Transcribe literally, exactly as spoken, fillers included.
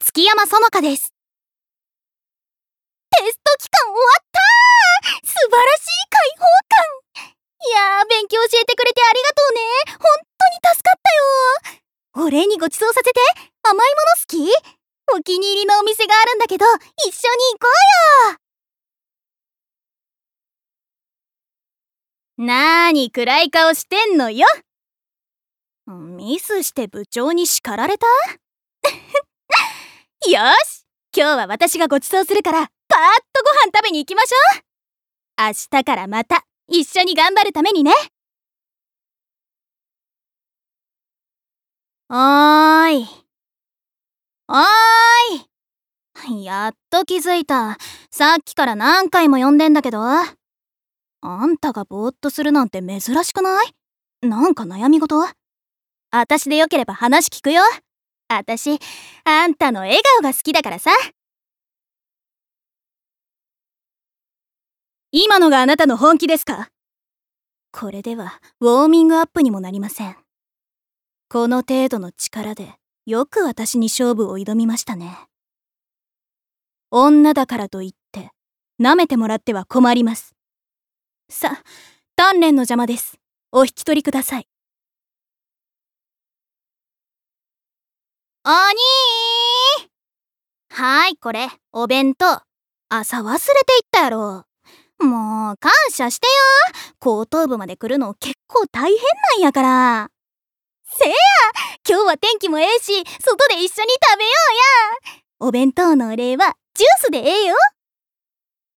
月山そのかです。テスト期間終わったー。素晴らしい解放感。いやー、勉強教えてくれてありがとうね。本当に助かったよ。お礼にごちそうさせて。甘いもの好き？お気に入りのお店があるんだけど、一緒に行こうよ。なーに暗い顔してんのよ。ミスして部長に叱られた？よし、今日は私がご馳走するからパーッとご飯食べに行きましょう。明日からまた一緒に頑張るためにね。おーいおーい、やっと気づいた。さっきから何回も呼んでんだけど。あんたがぼーっとするなんて珍しくない？なんか悩み事？あたしでよければ話聞くよ。あたし、あんたの笑顔が好きだからさ。今のがあなたの本気ですか？これではウォーミングアップにもなりません。この程度の力でよく私に勝負を挑みましたね。女だからといって舐めてもらっては困ります。さ、鍛錬の邪魔です。お引き取りください。お兄ー、はーい、これお弁当。朝忘れていったやろ。もう感謝してよ。後頭部まで来るの結構大変なんやから。せや、今日は天気もええし、外で一緒に食べようや。お弁当のお礼はジュースでええよ。